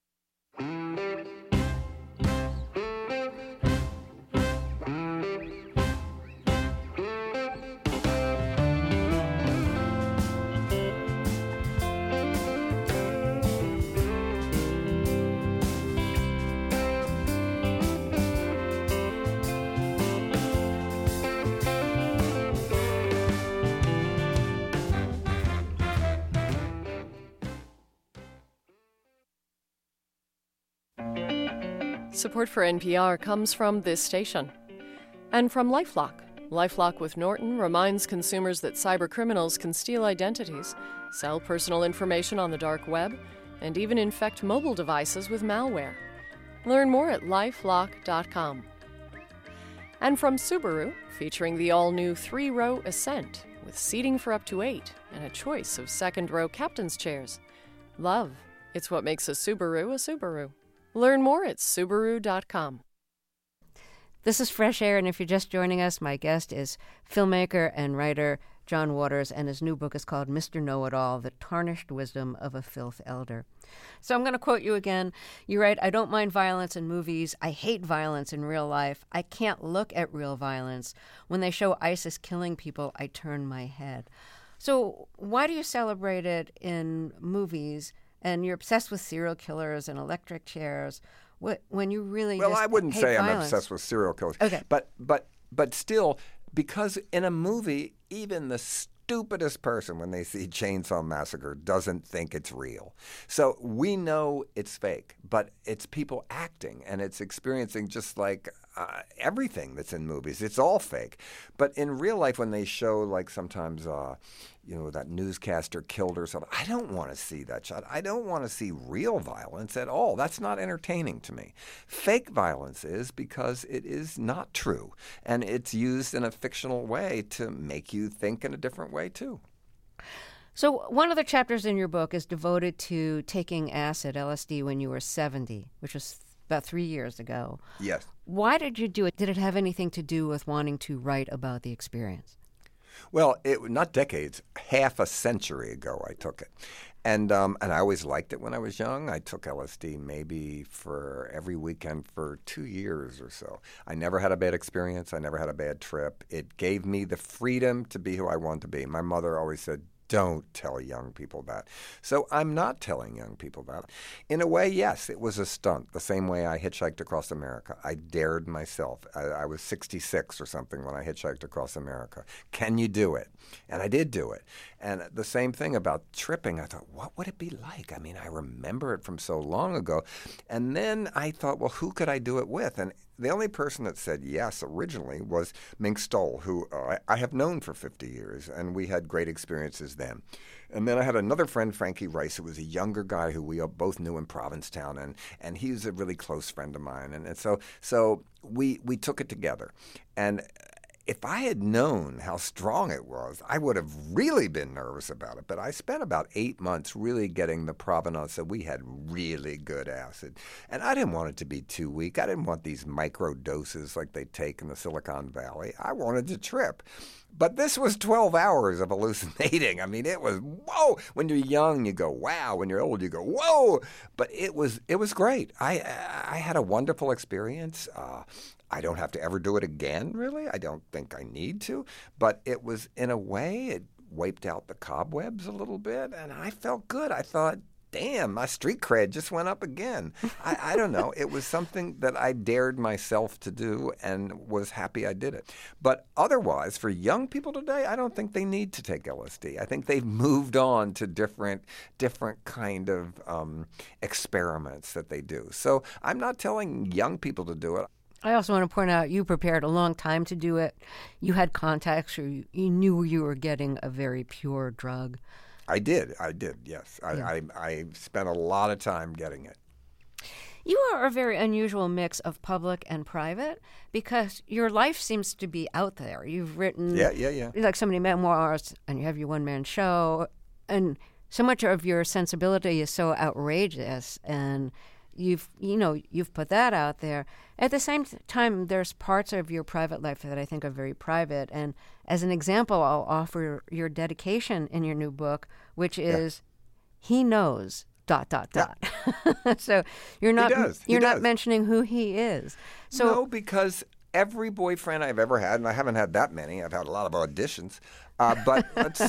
Support for N P R comes from this station and from LifeLock. LifeLock with Norton reminds consumers that cybercriminals can steal identities, sell personal information on the dark web, and even infect mobile devices with malware. Learn more at lifelock dot com. And from Subaru, featuring the all-new three-row Ascent with seating for up to eight and a choice of second-row captain's chairs. Love, it's what makes a Subaru a Subaru. Learn more at subaru dot com. This is Fresh Air, and if you're just joining us, my guest is filmmaker and writer John Waters, and his new book is called Mister Know-It-All, The Tarnished Wisdom of a Filth Elder. So I'm going to quote you again. You write, "I don't mind violence in movies. I hate violence in real life. I can't look at real violence. When they show ISIS killing people, I turn my head." So why do you celebrate it in movies, and you're obsessed with serial killers and electric chairs, wh- when you really Well, just I wouldn't hate say I'm violence? obsessed with serial killers. Okay. But but but still, because in a movie, even the stupidest person when they see Chainsaw Massacre doesn't think it's real. So we know it's fake, but it's people acting, and it's experiencing just like uh, everything that's in movies. It's all fake. But in real life, when they show like sometimes, uh, you know, that newscaster killed or something, I don't want to see that shot. I don't want to see real violence at all. That's not entertaining to me. Fake violence is because it is not true, and it's used in a fictional way to make you think in a different way too. So one of the chapters in your book is devoted to taking acid, L S D, when you were seventy, which was about three years ago. Yes. Why did you do it? Did it have anything to do with wanting to write about the experience? Well, it, not decades, half a century ago I took it. And um, and I always liked it when I was young. I took L S D maybe for every weekend for two years or so. I never had a bad experience. I never had a bad trip. It gave me the freedom to be who I wanted to be. My mother always said, "Don't tell young people that." So I'm not telling young people that. In a way, yes, it was a stunt, the same way I hitchhiked across America. I dared myself. I, I was sixty-six or something when I hitchhiked across America. Can you do it? And I did do it. And the same thing about tripping. I thought, what would it be like? I mean, I remember it from so long ago. And then I thought, well, who could I do it with? And the only person that said yes originally was Mink Stoll, who uh, I have known for fifty years, and we had great experiences then. And then I had another friend, Frankie Rice, who was a younger guy who we both knew in Provincetown, and, and he was a really close friend of mine. And, and so so we we took it together. And if I had known how strong it was, I would have really been nervous about it. But I spent about eight months really getting the provenance that we had really good acid. And I didn't want it to be too weak. I didn't want these micro doses like they take in the Silicon Valley. I wanted to trip. But this was twelve hours of hallucinating. I mean, it was, whoa. When you're young, you go, wow. When you're old, you go, whoa. But it was it was great. I I had a wonderful experience. Uh, I don't have to ever do it again, really. I don't think I need to. But it was, in a way, it wiped out the cobwebs a little bit, and I felt good. I thought, damn, my street cred just went up again. I, I don't know. It was something that I dared myself to do and was happy I did it. But otherwise, for young people today, I don't think they need to take L S D. I think they've moved on to different different kind of um, experiments that they do. So I'm not telling young people to do it. I also want to point out you prepared a long time to do it. You had contacts, or you, you knew you were getting a very pure drug. I did. I did, yes. I, Yeah. I, I spent a lot of time getting it. You are a very unusual mix of public and private because your life seems to be out there. You've written Yeah, yeah, yeah. like so many memoirs, and you have your one-man show, and so much of your sensibility is so outrageous, and you've you know you've put that out there. At the same time, there's parts of your private life that I think are very private, and as an example, I'll offer your dedication in your new book, which is "He knows." Dot dot dot. So you're not does. He you're not does. mentioning who he is. So No, because every boyfriend I've ever had, and I haven't had that many. I've had a lot of auditions, uh, but let's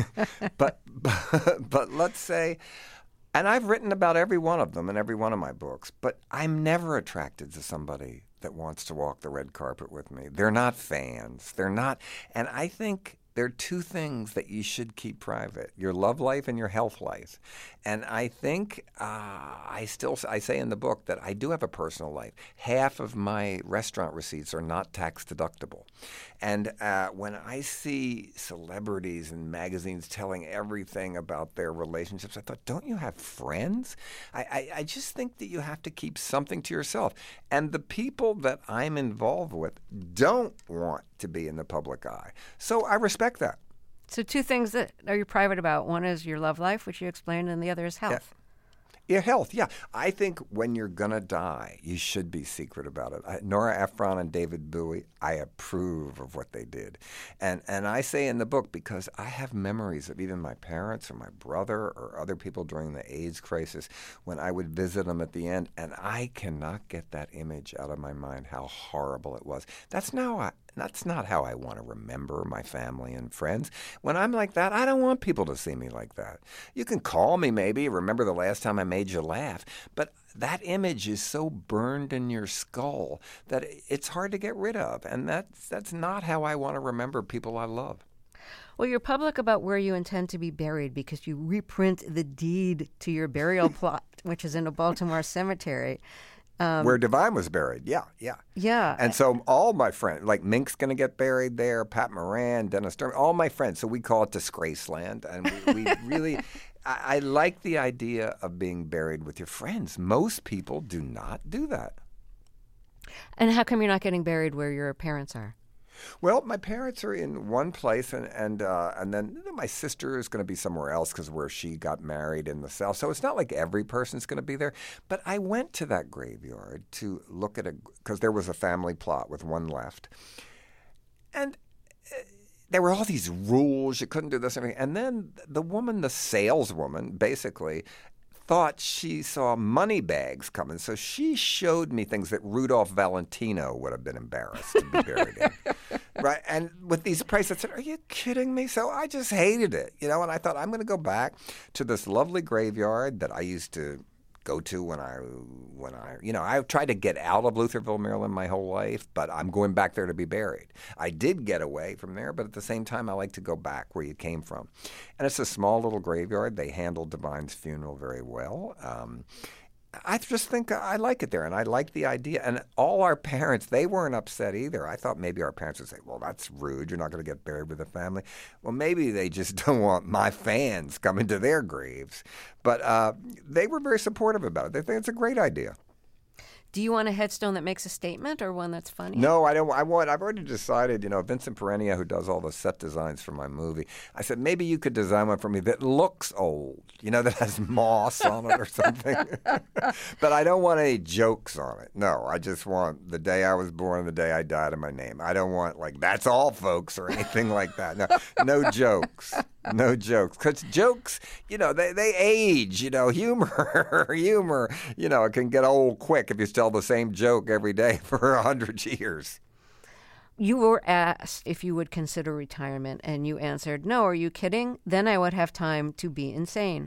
but, but but let's say. And I've written about every one of them in every one of my books, but I'm never attracted to somebody that wants to walk the red carpet with me. They're not fans. They're not. And I think there are two things that you should keep private: your love life and your health life. And I think uh, I still I say in the book that I do have a personal life. Half of my restaurant receipts are not tax deductible. And uh, when I see celebrities in magazines telling everything about their relationships, I thought, don't you have friends? I, I, I just think that you have to keep something to yourself. And the people that I'm involved with don't want to be in the public eye. So I respect that. So two things that are you private about. One is your love life, which you explained, and the other is health. Yeah, health, yeah. I think when you're going to die, you should be secret about it. I, Nora Ephron and David Bowie, I approve of what they did. And and I say in the book, because I have memories of even my parents or my brother or other people during the AIDS crisis when I would visit them at the end, and I cannot get that image out of my mind, how horrible it was. That's now I, That's not how I want to remember my family and friends. When I'm like that, I don't want people to see me like that. You can call me maybe, remember the last time I made you laugh, but that image is so burned in your skull that it's hard to get rid of, and that's, that's not how I want to remember people I love. Well, you're public about where you intend to be buried because you reprint the deed to your burial plot, which is in a Baltimore cemetery. Um, Where Divine was buried, yeah, yeah. Yeah. And so all my friends, like Mink's going to get buried there, Pat Moran, Dennis Sturm, all my friends. So we call it Disgraceland. And we, we really, I, I like the idea of being buried with your friends. Most people do not do that. And how come you're not getting buried where your parents are? Well, my parents are in one place, and and uh, and then my sister is going to be somewhere else because where she got married in the South. So it's not like every person's going to be there. But I went to that graveyard to look at a because there was a family plot with one left, and uh, there were all these rules. You couldn't do this and everything. And then the woman, the saleswoman, basically thought she saw money bags coming, so she showed me things that Rudolph Valentino would have been embarrassed to be buried in. Right? And with these prices, I said, are you kidding me? So I just hated it, you know, and I thought, I'm going to go back to this lovely graveyard that I used to go to when I, when I, you know, I tried to get out of Lutherville, Maryland my whole life, but I'm going back there to be buried. I did get away from there, but at the same time, I like to go back where you came from. And it's a small little graveyard. They handled Divine's funeral very well. Um, I just think I like it there, and I like the idea. And all our parents, they weren't upset either. I thought maybe our parents would say, well, that's rude. You're not going to get buried with a family. Well, maybe they just don't want my fans coming to their graves. But uh, they were very supportive about it. They think it's a great idea. Do you want a headstone that makes a statement or one that's funny? No, I don't. I want. I've already decided. You know, Vincent Perennia, who does all the set designs for my movie, I said maybe you could design one for me that looks old. You know, that has moss on it or something. But I don't want any jokes on it. No, I just want the day I was born and the day I died in my name. I don't want like that's all, folks, or anything like that. No, no jokes. No jokes. Because jokes, you know, they, they age. You know, humor, humor, you know, it can get old quick if you tell the same joke every day for a hundred years. You were asked if you would consider retirement, and you answered, no, are you kidding? Then I would have time to be insane.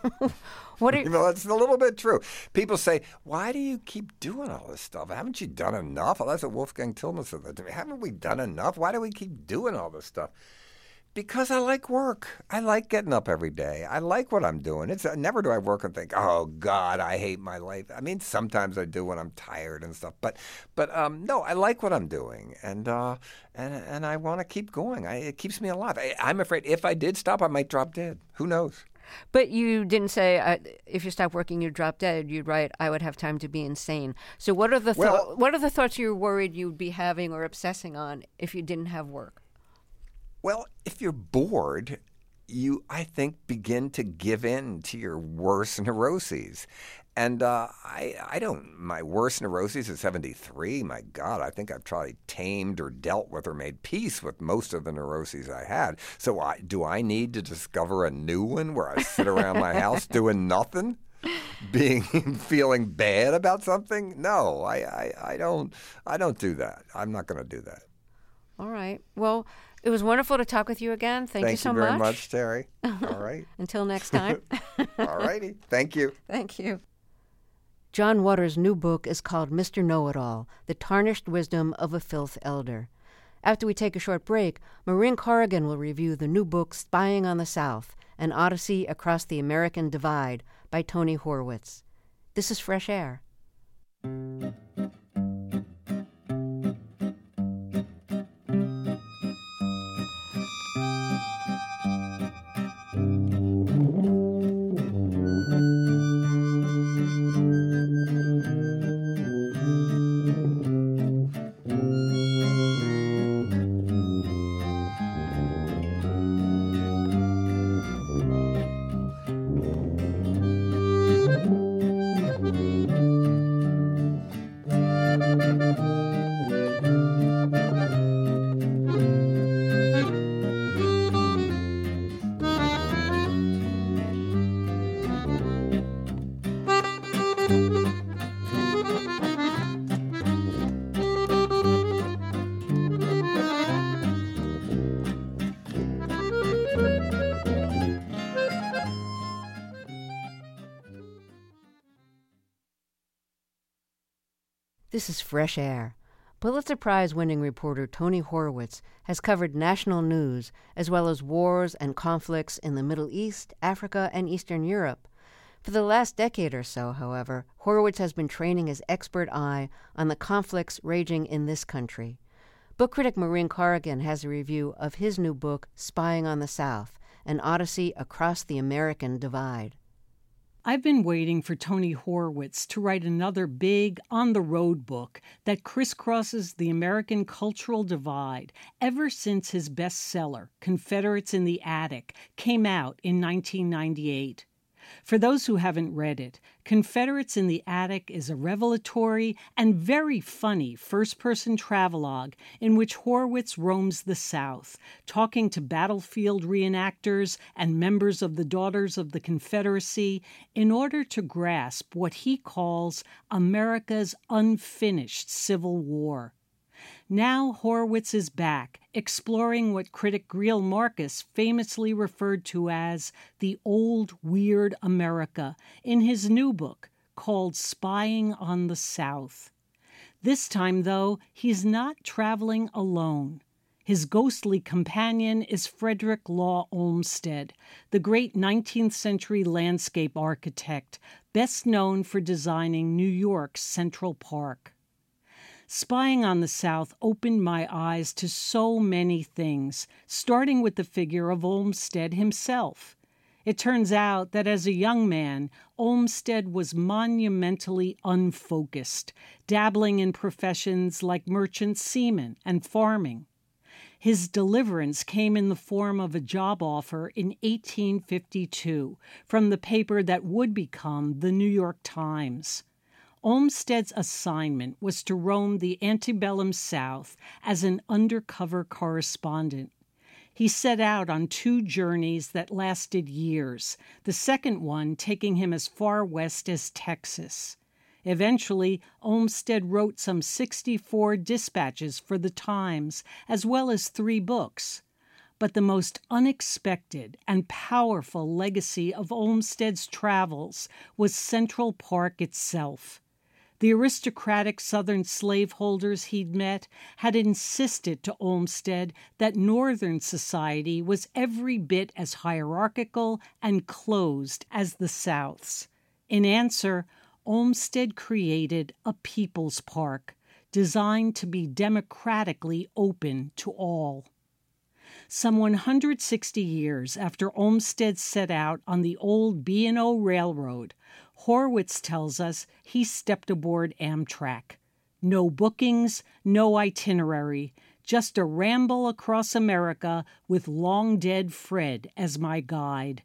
What are you... Well, that's a little bit true. People say, why do you keep doing all this stuff? Haven't you done enough? Well, that's what Wolfgang Tillman said that to me. Haven't we done enough? Why do we keep doing all this stuff? Because I like work. I like getting up every day. I like what I'm doing. It's never do I work and think, oh God, I hate my life. I mean, sometimes I do when I'm tired and stuff. But, but um, no, I like what I'm doing, and uh, and and I want to keep going. I, it keeps me alive. I, I'm afraid if I did stop, I might drop dead. Who knows? But you didn't say uh, if you stop working, you'd drop dead. You'd write, I would have time to be insane. So what are the th- well, what are the thoughts you're worried you'd be having or obsessing on if you didn't have work? Well, if you're bored, you, I think, begin to give in to your worst neuroses. And uh, I, I don't, my worst neuroses at seventy-three, my God, I think I've probably tamed or dealt with or made peace with most of the neuroses I had. So I, do I need to discover a new one where I sit around my house doing nothing? Being feeling bad about something? No, I, I, I don't I don't do that. I'm not going to do that. All right. Well, it was wonderful to talk with you again. Thank, Thank you so much. Thank you very much. much, Terry. All right. Until next time. All righty. Thank you. Thank you. John Waters' new book is called Mister Know-It-All, The Tarnished Wisdom of a Filth Elder. After we take a short break, Maureen Corrigan will review the new book Spying on the South, An Odyssey Across the American Divide by Tony Horwitz. This is Fresh Air. This is Fresh Air. Pulitzer Prize-winning reporter Tony Horwitz has covered national news as well as wars and conflicts in the Middle East, Africa, and Eastern Europe. For the last decade or so, however, Horwitz has been training his expert eye on the conflicts raging in this country. Book critic Maureen Corrigan has a review of his new book, Spying on the South, An Odyssey Across the American Divide. I've been waiting for Tony Horwitz to write another big, on-the-road book that crisscrosses the American cultural divide ever since his bestseller, Confederates in the Attic, came out in nineteen ninety-eight. For those who haven't read it, Confederates in the Attic is a revelatory and very funny first-person travelogue in which Horwitz roams the South, talking to battlefield reenactors and members of the Daughters of the Confederacy in order to grasp what he calls America's unfinished Civil War. Now Horwitz is back, exploring what critic Greil Marcus famously referred to as the old weird America in his new book called Spying on the South. This time, though, he's not traveling alone. His ghostly companion is Frederick Law Olmsted, the great nineteenth century landscape architect, best known for designing New York's Central Park. Spying on the South opened my eyes to so many things, starting with the figure of Olmsted himself. It turns out that as a young man, Olmsted was monumentally unfocused, dabbling in professions like merchant seaman and farming. His deliverance came in the form of a job offer in eighteen fifty-two from the paper that would become the New York Times. Olmsted's assignment was to roam the antebellum South as an undercover correspondent. He set out on two journeys that lasted years, the second one taking him as far west as Texas. Eventually, Olmsted wrote some sixty-four dispatches for the Times, as well as three books. But the most unexpected and powerful legacy of Olmsted's travels was Central Park itself. The aristocratic Southern slaveholders he'd met had insisted to Olmsted that Northern society was every bit as hierarchical and closed as the South's. In answer, Olmsted created a People's Park, designed to be democratically open to all. Some one hundred sixty years after Olmsted set out on the old B and O Railroad, Horwitz tells us he stepped aboard Amtrak. No bookings, no itinerary, just a ramble across America with long-dead Fred as my guide.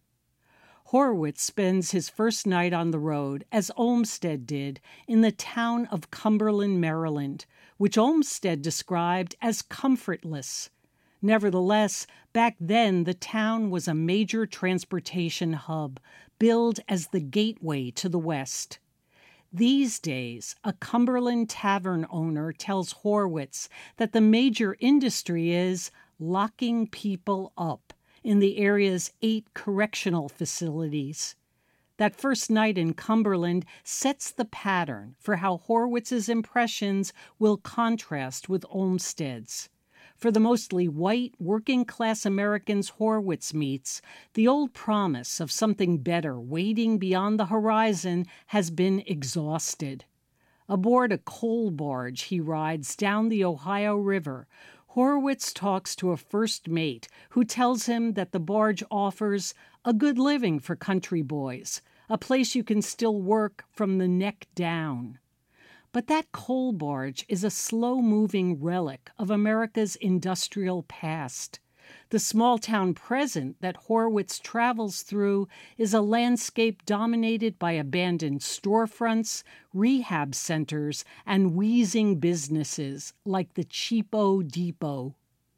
Horwitz spends his first night on the road, as Olmsted did, in the town of Cumberland, Maryland, which Olmsted described as comfortless. Nevertheless, back then the town was a major transportation hub, billed as the gateway to the West. These days, a Cumberland tavern owner tells Horwitz that the major industry is locking people up in the area's eight correctional facilities. That first night in Cumberland sets the pattern for how Horwitz's impressions will contrast with Olmsted's. For the mostly white, working-class Americans Horwitz meets, the old promise of something better waiting beyond the horizon has been exhausted. Aboard a coal barge he rides down the Ohio River, Horwitz talks to a first mate who tells him that the barge offers a good living for country boys, a place you can still work from the neck down. But that coal barge is a slow-moving relic of America's industrial past. The small-town present that Horwitz travels through is a landscape dominated by abandoned storefronts, rehab centers, and wheezing businesses like the Cheapo Depot.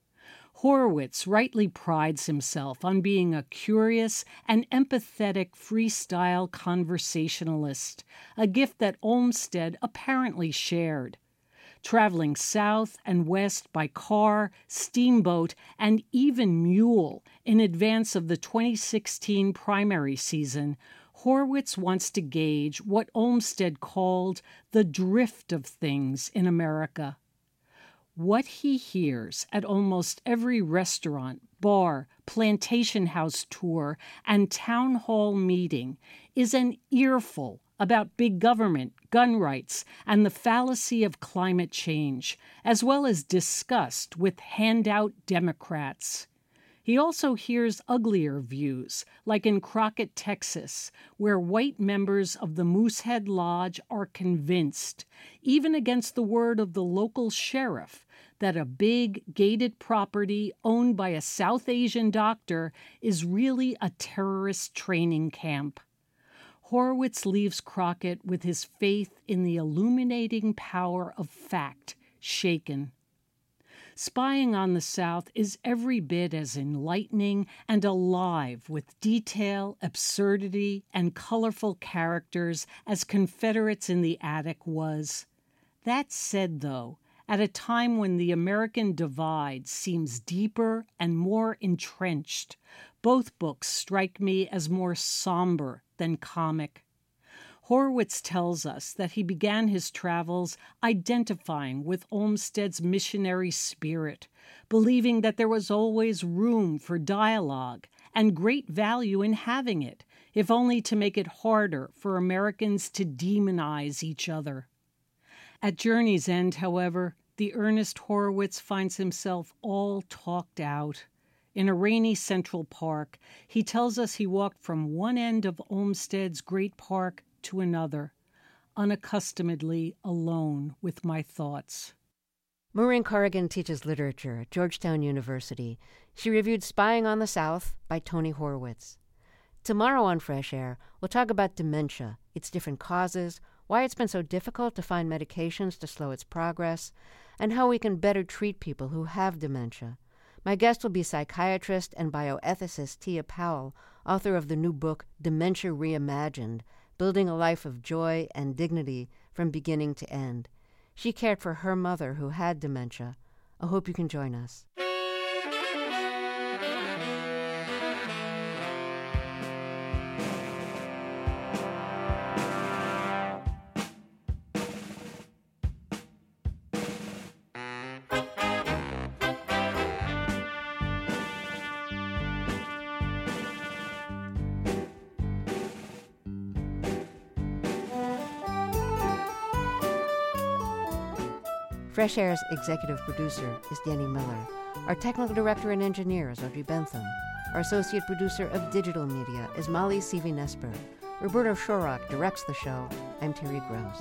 Horwitz rightly prides himself on being a curious and empathetic freestyle conversationalist, a gift that Olmsted apparently shared. Traveling south and west by car, steamboat, and even mule in advance of the twenty sixteen primary season, Horwitz wants to gauge what Olmsted called the drift of things in America. What he hears at almost every restaurant, bar, plantation house tour, and town hall meeting is an earful about big government, gun rights, and the fallacy of climate change, as well as disgust with handout Democrats. He also hears uglier views, like in Crockett, Texas, where white members of the Moosehead Lodge are convinced, even against the word of the local sheriff, that a big, gated property owned by a South Asian doctor is really a terrorist training camp. Horwitz leaves Crockett with his faith in the illuminating power of fact shaken. Spying on the South is every bit as enlightening and alive with detail, absurdity, and colorful characters as Confederates in the Attic was. That said, though, at a time when the American divide seems deeper and more entrenched, both books strike me as more somber than comic. Horwitz tells us that he began his travels identifying with Olmsted's missionary spirit, believing that there was always room for dialogue and great value in having it, if only to make it harder for Americans to demonize each other. At journey's end, however, the earnest Horwitz finds himself all talked out. in a rainy Central Park, he tells us he walked from one end of Olmsted's great park to another, unaccustomedly alone with my thoughts. Maureen Corrigan teaches literature at Georgetown University. She reviewed Spying on the South by Tony Horwitz. Tomorrow on Fresh Air, we'll talk about dementia, its different causes, why it's been so difficult to find medications to slow its progress, and how we can better treat people who have dementia. My guest will be psychiatrist and bioethicist Tia Powell, author of the new book Dementia Reimagined, Building a Life of Joy and Dignity from Beginning to End. She cared for her mother who had dementia. I hope you can join us. Fresh Air's executive producer is Danny Miller. Our technical director and engineer is Audrey Bentham. Our associate producer of digital media is Molly Seavy-Nesper. Roberto Shorrock directs the show. I'm Terry Gross.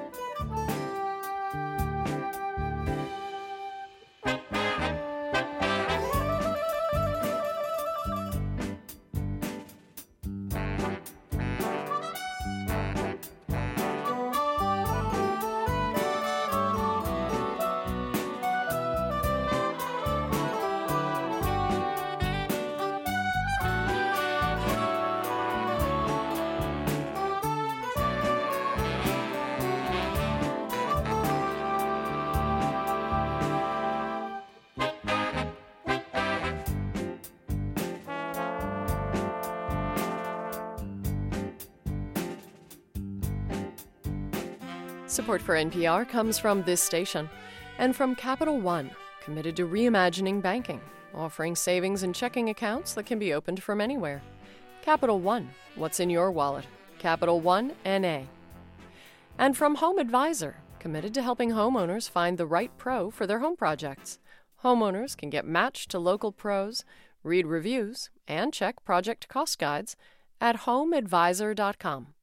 Support for N P R comes from this station and from Capital One, committed to reimagining banking, offering savings and checking accounts that can be opened from anywhere. Capital One, what's in your wallet? Capital One N A. And from Home Advisor, committed to helping homeowners find the right pro for their home projects. Homeowners can get matched to local pros, read reviews, and check project cost guides at home advisor dot com.